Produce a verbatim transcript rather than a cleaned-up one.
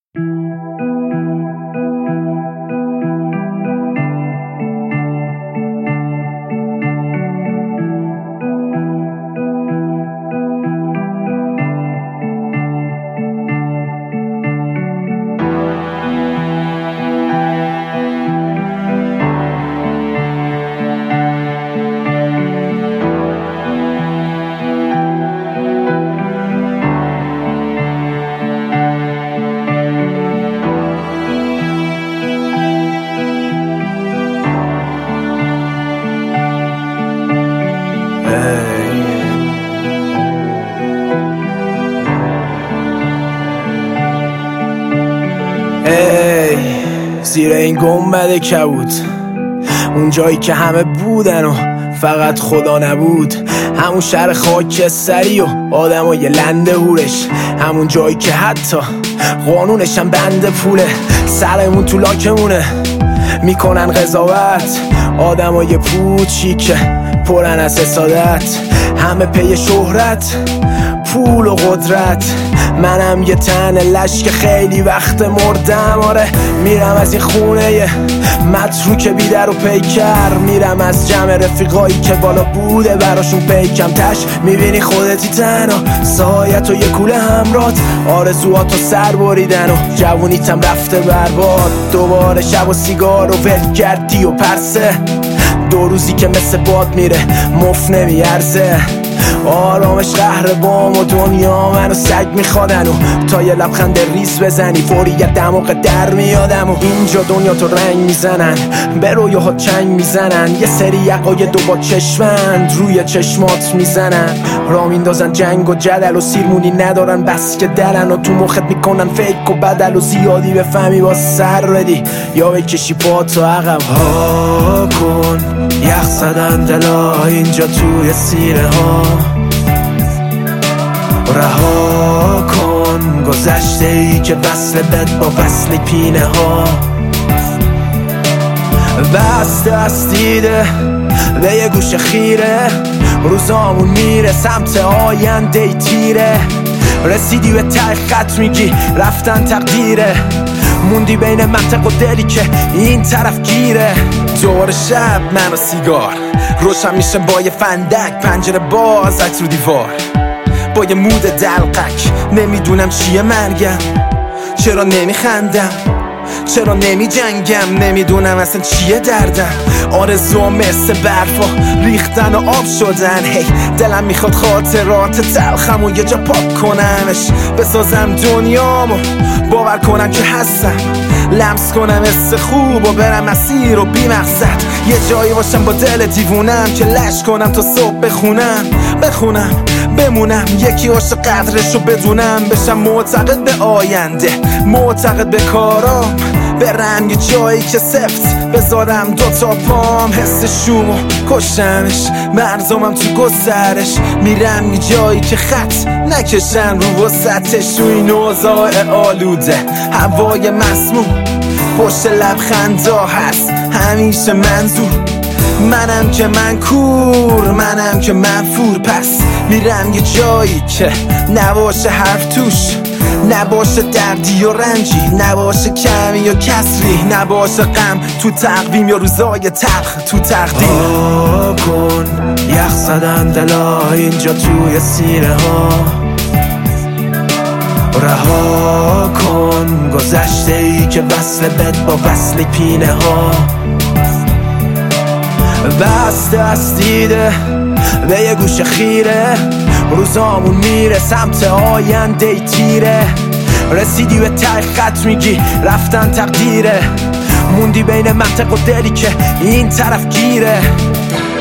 ای زیر این گنبد کبود، اون جایی که همه بودن و فقط خدا نبود، همون شهر خاکستری و آدمای لنده هورش، همون جایی که حتی قانونش هم بند پوله، سرمون تو لاکمونه میکنن قضاوت، آدمای پوچی که پرن از حسادت، همه پی شهرت پول و قدرت. منم یه تن لش که خیلی وقت مردم، آره میرم از این خونه متروک بیدر و پیکر، میرم از جمع رفیقایی که بالا بوده براشون پیکم، تش میبینی خودتی تنها، سایت و یه کوله همرات، آرزوهاتو سر بریدن و جوونیتم رفته برباد، دوباره شب و سیگار و ول کردی و پرسه، دو روزی که مثل باد میره مف نمیارزه، آرامش قهر بام و دنیا منو سگ میخوادن و تا یه لبخند ریز بزنی فوری یه دماغ در میادم و اینجا دنیا تو رنگ میزنن، به رویاها چنگ میزنن، یه سری یقای دو با چشمند روی چشمات میزنن، را میندازن جنگ و جدل و سیرمونی ندارن بس که دلن و تو مخت میکنن فیک و بدل و زیادی بفهمی با سر ردی یا بکشی پاتو عقب. ها کن یخ زدن دلا اینجا توی سینه ها، رها کن گذشته ای که وصل بد با وصل پینه ها، بست دست دیده به یه گوش خیره، روزامون میره سمت آینده ای تیره، رسیدی به ته خط میگی رفتن تقدیره، موندی بین منطق و دلی که این طرف گیره، دوباره شب من و سیگار روشن میشه با یه فندک، پنجره باز عکس رو دیوار با یه مود دلقک، نمیدونم چیه مرگم، چرا نمیخندم، چرا نمی جنگم، نمیدونم اصلا چیه دردم، آرزو مثل برفا ریختن و آب شدن، هی دلم میخواد خاطرات تلخم و یه جا پاک کنمش، بسازم دنیامو باور کنم که هستم، لمس کنم حس خوب و برم مسیر و بی مقصد، یه جایی باشم با دل دیوونم که لش کنم تا صبح بخونم بخونم بمونم، یکی عاشق قدرشو بدونم، بشم معتقد به آینده معتقد به کارام، برم یه جایی که سفت بذارم دوتا پام، حس شومو کشمش مرزامم تو گسترش، میرم یه جایی که خط نکشن رو وسطش، تو این اوضاع آلوده هوای مسموم پشت لبخندا هست همیشه منظور، منم که من کور منم که منفور، پس میرم یه جایی که نباشه حرف توش، نباشه دردی و رنجی، نباشه کمی یا کسری، نباشه غم تو تقویم یا روزای تلخ تو تقدیر. ها کن یخ زدن دلا اینجا توی سینه ها، رها کن گذشته ای که وصل بد با وصل پینه ها، بست دست دیده به یه گوش خیره، روزامون میره سمت آینده ای تیره، رسیدی به ته خط میگی رفتن تقدیره، موندی بین منطق و دلی که این طرف گیره.